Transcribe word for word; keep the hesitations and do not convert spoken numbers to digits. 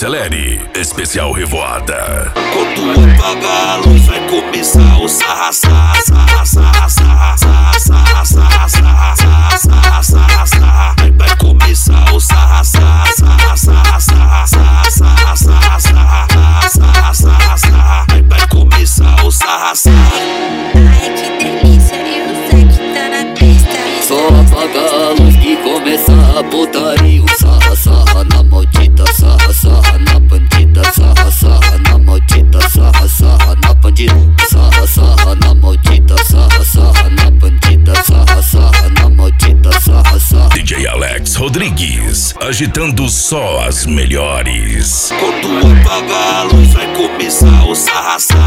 Acelere, especial Revoada. Quando apagar a luz vai começar o sarra, sarra, sarra, sarra, sarra, sarra, sarra, sarra, sarra, sarra, sarra, sarra. Vai começar o sarra, sarra, sarra, sarra, sarra, sarra, sarra, sarra, sarra, sarra, sarra, sarra. Vai começar o sarra, sarra. Ai que delícia, eu sei que tá na pista. Só apaga a luz que começa a putaria. Sarra, sarra na maldita, sarra, sarra na bandida, sarra, sarra na maldita, sarra, sarra na bandida, sarra, sarra na maldita, sarra, sarra na bandida, sarra, sarra na maldita, sarra, sarra. D J Alex Rodrigues, agitando só as melhores. Quando apagar a luz vai começar o sarra, sarra.